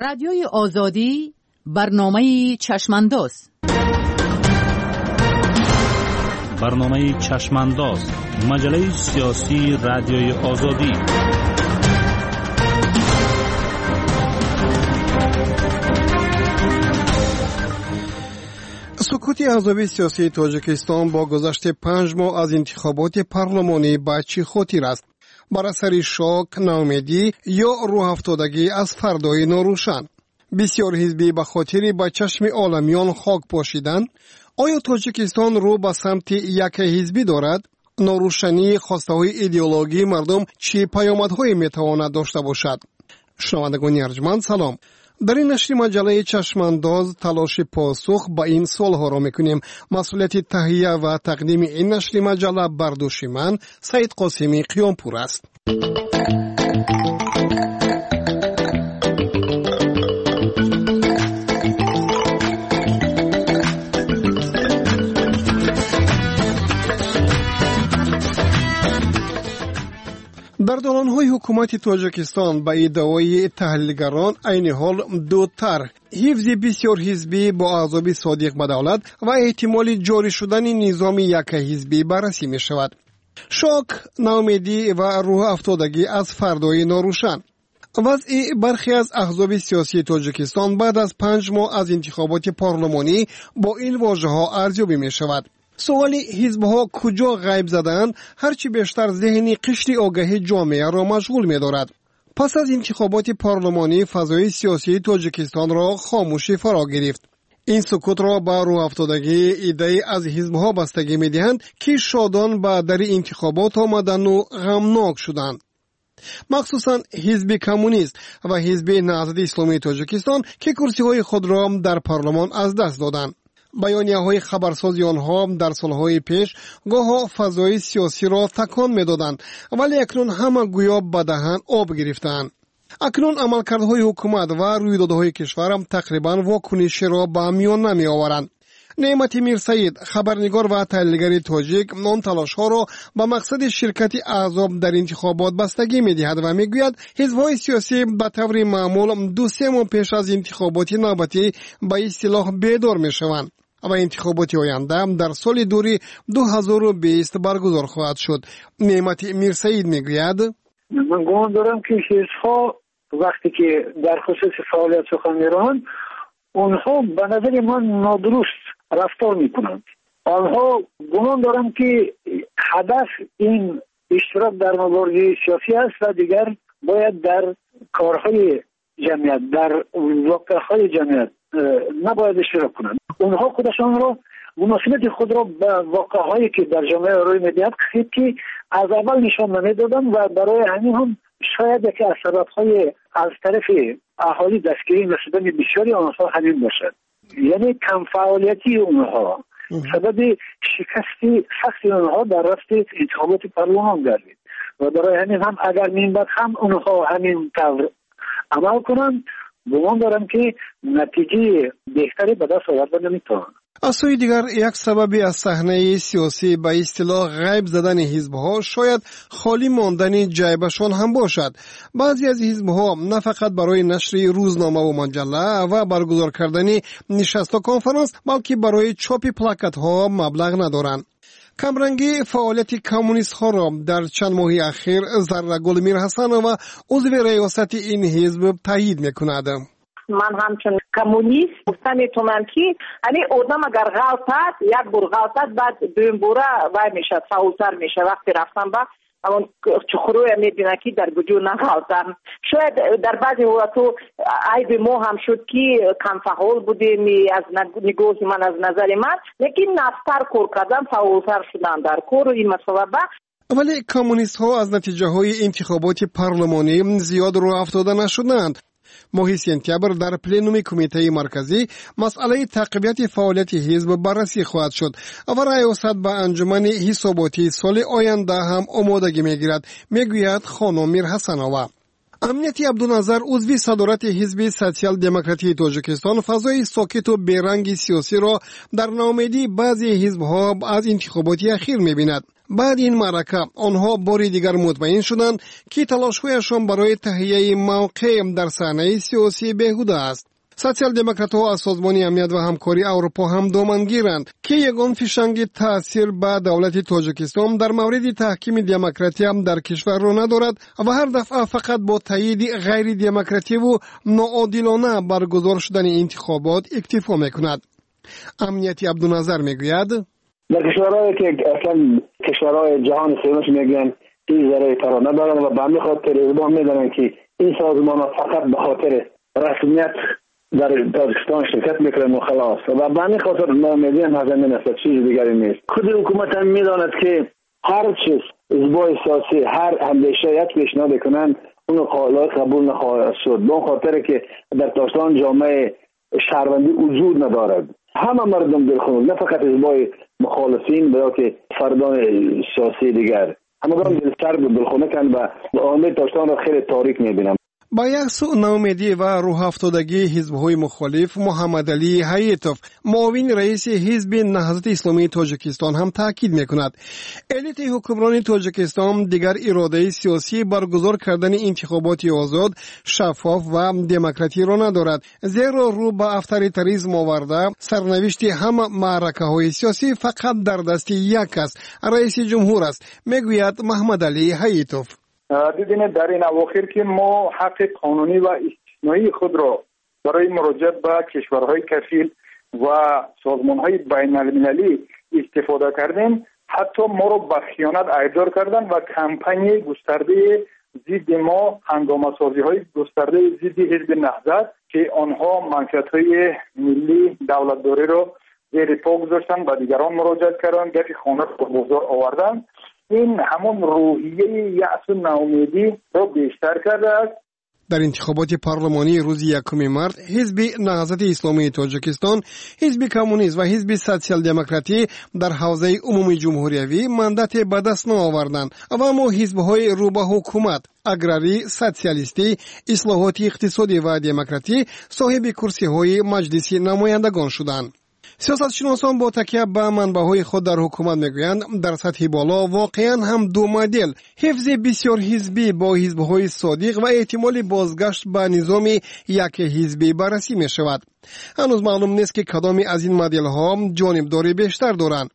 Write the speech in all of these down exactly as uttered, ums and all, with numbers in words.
رادیوی آزادی برنامه چشمانداز برنامه چشمانداز مجله سیاسی رادیوی آزادی. سکوت احزاب سیاسی تاجیکستان با گذشت پنج ماه از انتخابات پارلمانی به چی خاطر است؟ بر اثر شوک، ناامیدی یا روح افتادگی از فردای ناروشن؟ بسیار حزبی به خاطر به چشم عالمیان خاک پاشیدن؟ آیا تاجیکستان رو به سمت یک حزبی دارد؟ ناروشنی خواسته‌های ایدئولوژی مردم چه پیامدهایی میتواند داشته باشد؟ شنوندگان ارجمند سلام. در این نشر مجله چشمانداز تلاش پاسخ به این سوالها را میکنیم. مسئولیت تهیه و تقدیم این نشر مجله بر دوش من سعید قاسمی قیامپور است. در دوران‌های حکومت تاجیکستان به ادعای تحلیلگران عین حال دو طرح حفظ بسیار حزبی با احزاب صادق به دولت و احتمال جاری شدن نظام یک حزبی بررسی می شود. شوک، ناامیدی و روح افتادگی از فردای ناروشن. وضع برخی از احزاب سیاسی تاجیکستان بعد از پنج ماه از انتخابات پارلمانی با این واژه‌ها ارزیابی می شود. سوالی حزب‌ها کجا غیب زدند هرچی بیشتر ذهنی قشر آگاهی جامعه را مشغول می‌دارد. پس از انتخابات پارلمانی فضای سیاسی تاجیکستان را خاموشی فرا گرفت. این سکوت را به روح افتادگی ایده از حزب‌ها بستگی می‌دهند که شادان به در انتخابات آمدند و غمناک شدند. مخصوصاً حزب کمونیست و حزب نهضت اسلامی تاجیکستان که کرسی‌های خود را در پارلمان از دست دادند. بیانیه‌های خبرسازی آنها در سالهای پیش گاه فضای سیاسی را تکان می‌دادند، ولی اکنون همه گویا به دهن آب گرفتند. اکنون عملکردهای حکومت و رویدادهای کشور هم تقریباً واکنشی را به میان نمی‌آورند. نعمت میرسید، خبرنگار و تحلیلگر تاجیک، آن تلاش‌ها را به مقصد شرکت احزاب در انتخابات بستگی می‌دهد و می‌گوید حزب‌های سیاسی به طور معمول دو سه ماه پیش از انتخابات نوبتی به اصطلاح بیدار می‌شوند و انتخابات آینده در سال دوری دو هزار و بیست برگزار خواهد شد. نعمت میرسید میگوید من گمان دارم که حزب‌ها وقتی که در خصوص فعالیت سخن می‌رانند اونها به نظر من نادرست رفتار میکنند. آنها گمان دارم که هدف این اشتراک در مبارزه سیاسی است و دیگر باید در کارهای جمعیت، در واقعهای جمعیت نباید اشتراک کنند. اونها خودشان را مناسبت خود را به واقعهایی که در جامعه روی میدهد خیلی که از اول نشان نمیدادند و برای همین هم شاید یکی از سبب‌های از طرف اهالی دستگیری نشدن بسیاری آنها همین باشد. یعنی کم فعالیتی اونها سبب شکست سخت اونها در رفت انتخابات پارلمان گردید و برای همین هم اگر این بعد هم اونها همین طور عمل کنند گمان دارم که نتیجه بهتری به دست آوردن نمیتوانند. از سوی دیگر یک سببی از صحنه سیاسی به اصطلاح غیب زدن حزب‌ها شاید خالی ماندن جیبشان هم باشد. بعضی از حزب‌ها نه فقط برای نشر روزنامه و مجله و برگزار کردن نشست و کنفرانس بلکه برای چاپ پلاکت‌ها مبلغ ندارند. کمرنگی فعالیت کمونیست‌ها را در چند ماه اخیر زرگل میرحسنова عضو ریاست این حزب تایید می‌کند. من همچون کمونیست گفته میتونم که یعنی آدم اگر غلطد یک بار غلطد بعد دوم باره وای میشه فعالتر میشه. وقتی رفتم با همون چخروی میبینه که در وجود نغلطم. شاید در بعضی حالتو عیب ما هم شد که کم فعال بودیم از نگاه من از نظر من، لیکن نفتر کار کردن فعالتر شدن در کار و این مسئله با. ولی کمونیست ها از نتیجه های انتخابات پارلمانی زیاد رو افتاده نشدند. ماه سپتامبر در پلنوم کمیته مرکزی مسئله تقویت فعالیت حزب بررسی خواهد شد و ریاست به انجمن حساباتی سال آینده هم آمادگی میگیرد، میگوید خانم میرحسنova. امنیت عبدالنظر عضو صدارت حزب سوسیال دموکراتی تاجیکستان فضای ساکت و بیرنگ سیاسی را در ناامیدی بعضی حزب‌ها از انتخابات اخیر می‌بیند. بعد این معرکه آنها باری دیگر مطمئن شدند که تلاش‌هایشان برای تهیه موقع در صحنه سیاسی بیهوده است. سوسیال دموکرات‌ها از سازمان امنیت و همکاری اروپا هم دامنگیرند که یگان فشنگ تاثیر به دولت تاجیکستان در مورد تحکیم دموکراسی هم در کشور را ندارد و هر دفعه فقط با تایید غیر دموکراتی و ناعادلانه برگزار شدن انتخابات اکتفا میکند. امنیتی عبدالنظر میگوید در کشورهایی که اصلا کشورهای جهان سومش میگن این ذره ترا ندارن و به همین خاطر اقدام میدارن که این سازمان ها فقط به خاطر رسمیت در تاجیکستان شرکت میکنن و خلاص و به همین خاطر ناامیدی هم از همین است، چیز دیگری نیست. خود حکومت هم میداند که هر چیز حزبای سیاسی هر اندیشه یک پیشنهاد کنن اون قابل قبول نخواهد شد، به خاطر که در تاجیکستان جامعه شهروندی وجود ندارد. همه مردم دلخور، نه فقط حزبای مخالفین بلکه فردان سیاسی دیگر همگان دلسرد و دلخونه کن و عامه تاجیکستان را خیلی تاریک میبینم. با یک سو ناامیدی و روح افتادگی حزب‌های مخالف، محمد علی حییتوف معاون رئیس حزب نهضت اسلامی تاجیکستان هم تاکید میکند الیت حکمران تاجیکستان دیگر اراده سیاسی برگزار کردن انتخابات آزاد، شفاف و دموکراتی را ندارد، زیرا رو به افطاریتاریسم آورده سرنوشت همه معرکه‌های سیاسی فقط در دست یک است، رئیس جمهور است، میگوید محمد علی حییتوف. دیدین در این اواخر که ما حق قانونی و استثنایی خود را برای مراجعه به کشورهای کفیل و سازمانهای بین المللی استفاده کردیم، حتی ما را به خیانت ایدار کردن و کمپانی گسترده ضد ما، هنگامه سازی های گسترده ضد حزب نهضت که آنها منشأهای ملی دولتداری را زیر پا گذاشتن و دیگران مراجعه کردن، گپ خیانت به بازار آوردن. این همون روحیه یأس و ناامیدی را بیشتر کرده است. در انتخابات پارلمانی روز یکم مارس حزب نهضت اسلامی تاجیکستان، حزب کمونیست و حزب سوسیال دموکراتی در حوزه عمومی جمهوریوی ماندات به دست نآوردند و اما حزب‌های رو به حکومت اگراری، سوسیالیستی، اصلاحاتی اقتصادی و دموکراتی صاحب کرسی‌های مجلس نمایندگان شدند. سیاستشناسان با تکیه به منبع‌های خود در حکومت میگویند در سطح بالا واقعا هم دو مدل حفظ بسیار حزبی با حزب‌های صادق و احتمال بازگشت به نظام یک حزبی بررسی می شود. هنوز معلوم نیست که کدام از این مدل‌ها جانبداری بیشتر دارند.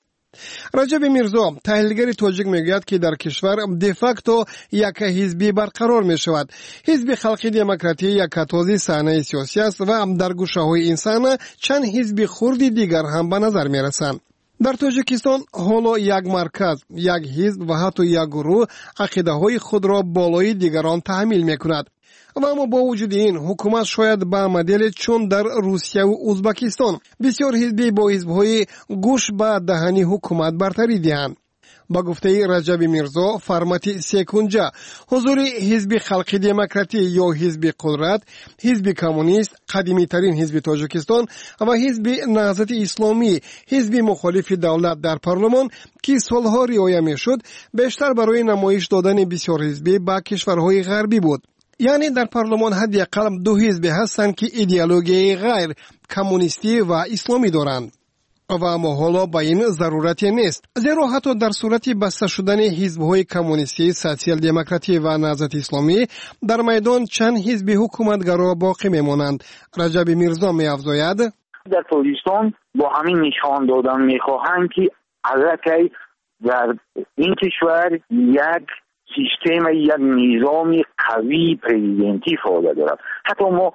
رجب میرزا تحلیلگر تاجیک میگوید که در کشور دفاکتو یک حزبی برقرار می شود. حزب خلقی دموکراتی یک کتازی صحنه سیاسی است و در گوشه های انسان چند حزب خردی دیگر هم به نظر می رسند. در تاجیکستان حالا یک مرکز، یک حزب و حتی یک گروه عقیده های خود را بالای دیگران تحمیل می کند. و اما با وجود این حکومت شاید به مدل چون در روسیه و ازبکستان بسیار حزبی با حزب‌های گوش به دهنی حکومت برتری دهند. با گفته رجب میرزا فرمت سیکنجا حضور حزب خلقی دموکراتی یا حزب قدرت، حزب کمونیست قدیمی ترین حزب تاجیکستان و حزب نهضت اسلامی حزب مخالف دولت در پارلمان که سالها رعایت میشد بیشتر برای نمایش دادن بسیار حزبی به کشورهای غربی بود. یعنی در پارلمان حداقل دو حزب هستند که ایدئولوژی غیر کمونیستی و اسلامی دارند. و اما حالا با این ضرورتی نیست، زیرا حتی در صورت بسته شدن حزب‌های کمونیستی، سوسیال دموکراتی و نهضت اسلامی در میدان چند حزب حکومتگرا باقی میمانند. رجب میرزا می‌افزاید در تاجیکستان با همین نشان دادن می‌خواهند که الکی در این کشور یک سیستم یک نظام قوی پرزیدنتی فعالیت دارد. حتی ما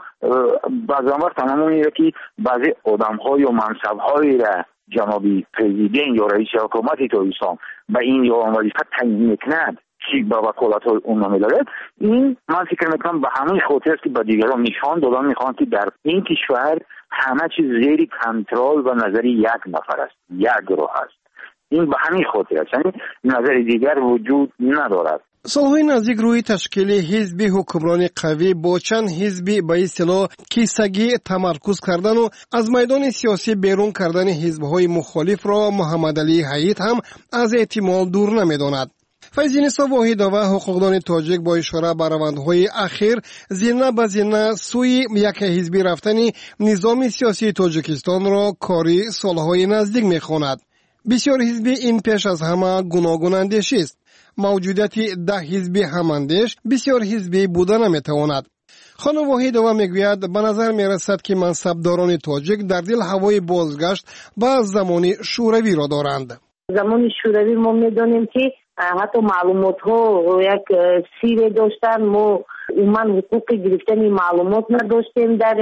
بعضا وقت تمام میره که بعضی آدم‌ها یا منصب‌هایی را جنابی پرزیدنت یا رئیس حکومت تاجیکستان به این یا وظیفه تعیین میکند که به وکالت‌های اون می‌دارد. این من فکر میکنم به همین خاطر است که به دیگران نشان دادن میخوان که در این کشور همه چیز زیر کنترل و نظر یک نفر است، یک گروه است. این به همین خاطر است، یعنی نظر دیگر وجود ندارد. سالهای نزدیک روی تشکیل حزب حکمران قوی با چند حزبی به اصطلاح کیسگی تمرکز کردن و از میدان سیاسی بیرون کردن حزب‌های مخالف را محمد علی حییت هم از احتمال دور نمی‌داند. فیض‌نسا واحدова حقوقدان تاجیک با اشاره به روندهای اخیر زینه به زینه سوی یک حزبی رفتن نظام سیاسی تاجیکستان را کاری سالهای نزدیک می‌خواند. بسیار حزبی این پیش از همه گوناگون اندیشی است. موجودیت ده حزبی هماندیش بسیار حزبی بودن نمیتواند. خانم واحدова میگوید به نظر میرسد که منصبداران تاجیک در دل هوای بازگشت به زمان شوروی را دارند. زمان شوروی ما میدانیم که حتی معلومات ها یک سیر داشتن، ما عموما حقوق گرفتن معلومات نداشتیم در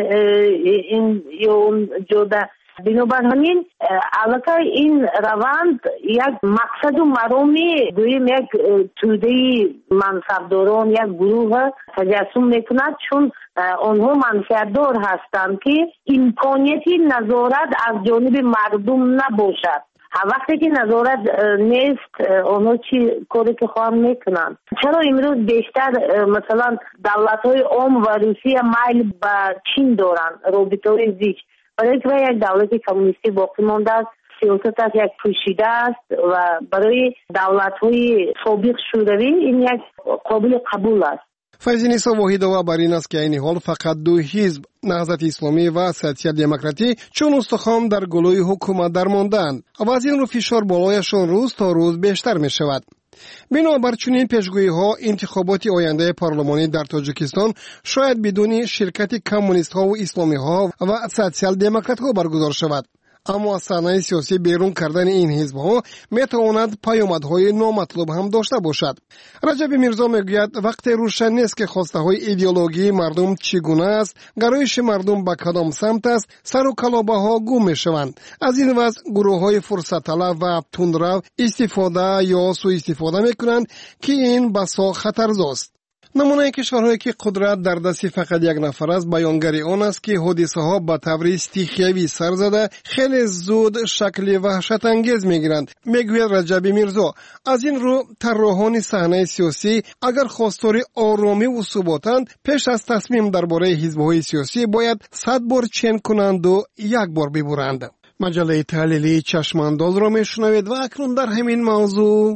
این یا اون جوده. بنابراین علاقه این روند یک مقصد و مرامی گوییم یک توده منصبداران یک گروه تجسم میکند، چون آنها منفعتدار هستند که امکانیتی نظارت از جانب مردم نباشد. وقتی که نظارت نیست آنها چی کاری که خواهم میکنند. چرا امروز بیشتر مثلا دولت‌های عام و روسیه میل به چین دارند، رابطه‌های زیچ؟ برای که یک دولت کمونیستی باقی مانده است، سیاستش یک پوشیده است و برای دولت‌های سابق شوروی این یک قابل قبول است. فیض‌نیسا واحدова بر این است که این حال فقط دو حزب، نهضت اسلامی و سوسیال دموکراتی، چون استخوان در گلوی حکومت درماندند و از این رو فشار بالایشان روز تا روز بیشتر می شود. بنابر چنین پیشگویی ها انتخابات آینده پارلمانی در تاجیکستان شاید بدون شرکت کمونیست ها و اسلامی ها و سوسیال دموکرات ها برگزار شود. اما از صحنه سیاسی بیرون کردن این حزب ها می تواند پیامدهای نامطلوب هم داشته باشد. رجب میرزا میگوید وقتی روشن نیست که خواسته های ایدئولوژی مردم چگونه است، گرایش مردم به کدام سمت است، سر و کلابه ها گم می شوند. از این وضع گروه های فرصت طلب و تندرو استفاده یا سوء استفاده می کنند که این بسا خطرزاست. نمونه کشورهایی که قدرت در دست فقط یک نفر است بیانگر آن است که حادثه ها به طور استیخیوی سر زده خیلی زود شکل وحشت انگیز میگیرند. میگوید رجب میرزا از این رو طراحان صحنه سیاسی اگر خواستار آرامی و ثباتند پیش از تصمیم درباره حزب‌های سیاسی باید صد بار چین کنند و یک بار ببرند. مجله تحلیلی چشمانداز را میشنوید و اکنون در همین موضوع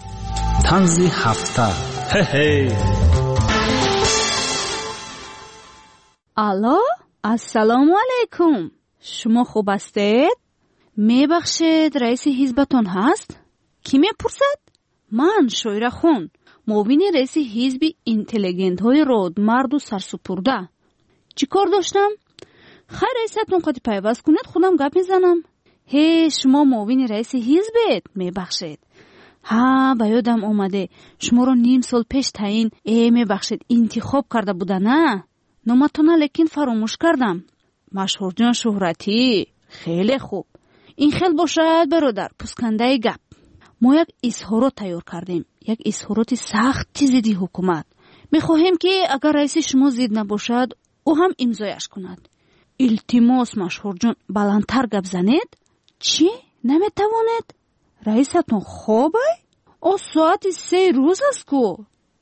طنز هفته. هی الو، السلام علیکم. شما خوب هستید؟ میبخشید رئیس حزبتون هست؟ کی میپرسد؟ من شویره خون، معاون رئیس حزب اینتلیجنت های رودمرد و سرسپرده. چی کار داشتم؟ خیر رئیستون قد پیوست کنید خودم گپ میزنم. هی شما معاون رئیس حزبت؟ میبخشید. ها به یادم اومده شما رو نیم سال پیش تعیین ای میبخشید انتخاب کرده بوده نه؟ نامتونه لیکن فراموش کردم. مشهور جان شهرتی خیلی خوب. این خیلی باشد برادر پسکنده گپ. ما یک اظهارات تیار کردیم، یک اظهارات سخت ضد حکومت. میخواهیم که اگر رئیس شما ضد نباشد او هم امضایش کند. التماس مشهور جان بلندتر گپ زنید. چی؟ نمیتوانید؟ رئیستون خوبه؟ او ساعت سه روز است کو.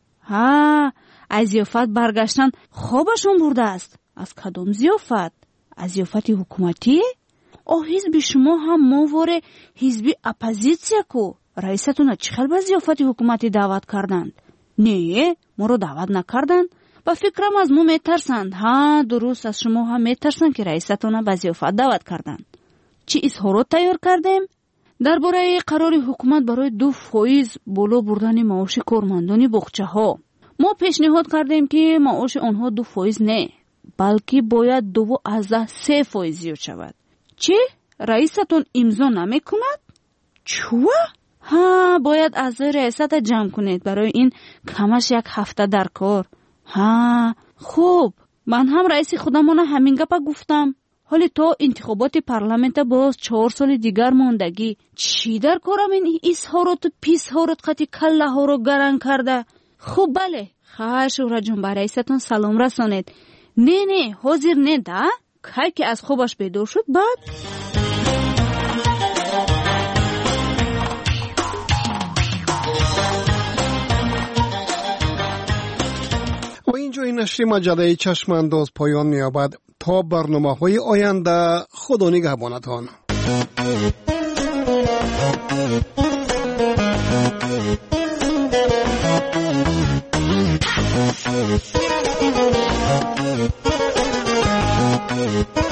ها از زیافت برگشتن خوابشون برده است. از کدام زیافت؟ از زیافت حکومتی؟ او حزب شما هم مواره حزب اپوزیسیا کو. رئیستون چخل به زیافت حکومتی دعوت کردند؟ نه ما رو دعوت نکردند. با فکرم از ما میترسند. ها درست از شما هم میترسند که رئیستون به زیافت دعوت کردند. چی اظهارات تیار کردیم؟ درباره قرار حکومت برای دو فایز بالا بردن معاش کارمندان باغچه ها ما پیشنهاد کردیم که معاش آنها دو فایز نه بلکه باید دو از سه فایز زیاد شود. چی؟ رئیستون امضا نمی کند؟ چوه؟ ها باید از رئیست جمع کنید برای این کمش یک هفته در کار. ها خوب من هم رئیس خودمون همین گپ گفتم. حالی تا انتخابات پارلمانت باز چهار سال دیگر موندگی چی در کارم این اظهارات و پیشهارات قطی کله ها رو گرن کرده. خب بله خیر شهره جون به رئیستون سلام رسانید. نه نه حاضر نه ده که که از خوبش بیدار شد بعد و اینجا این نشر مجله چشمانداز پایان می‌یابد. تا برنامه‌های آینده خدا نگهبانتان. Thank you.